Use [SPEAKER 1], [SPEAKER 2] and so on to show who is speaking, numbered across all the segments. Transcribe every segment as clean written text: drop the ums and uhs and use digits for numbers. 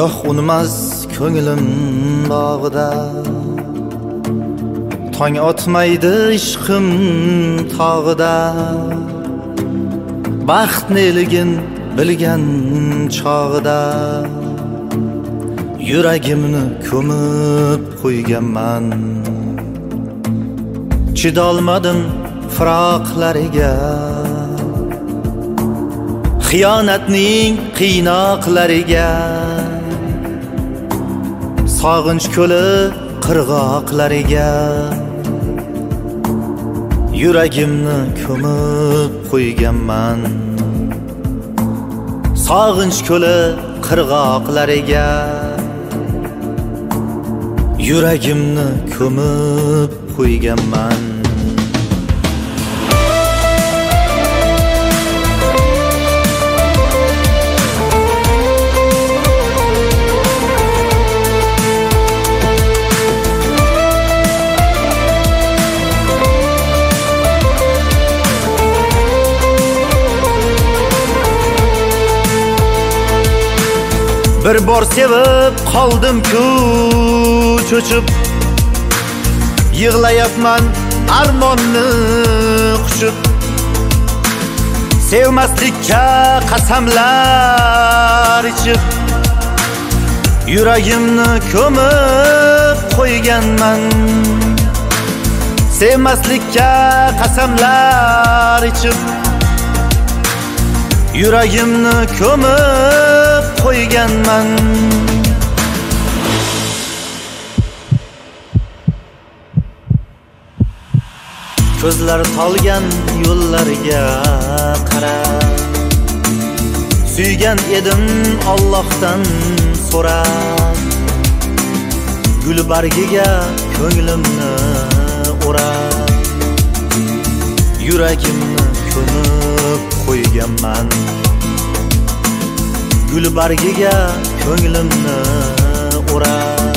[SPEAKER 1] Giyoh unmas ko'nglim bog'ida, tong otmaydi ishqim tog'ida. Baxt neligin bilgan chog'ida, yuragimni ko'mib qo'yganman. Chidolmadim firoqlariga, xiyonatning qiynoqlariga. Sog'inch ko'li qirg'oqlariga, yuragimni ko'mib qo'yganman. Sog'inch ko'li qirg'oqlariga, yuragimni ko'mib qo'yganman. Bir bor sevib qoldim-ku cho'chib, yig'layapman armonni quchib. Sevmaslikka qasamlar ichib, yuragimni ko'mib qo'yganman. Sevmaslikka qasamlar ichib, yuragimni ko'mib qo'yganman. Ko'zlar tolgan yo'llariga qarab, suygan edim Allohdan so'rab. Gul bargiga ko'nglimni o'rab, yuragimni ko'mib qo'yganman. Gul bargiga ko'nglimni o'rab,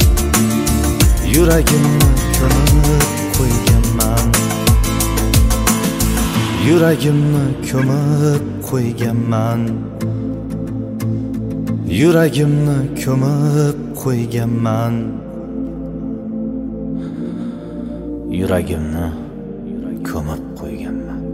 [SPEAKER 1] yuragimni ko'mib qo'yganman. Yuragimni ko'mib qo'yganman. Yuragimni ko'mib qo'yganman. Yuragimni ko'mib qo'yganman.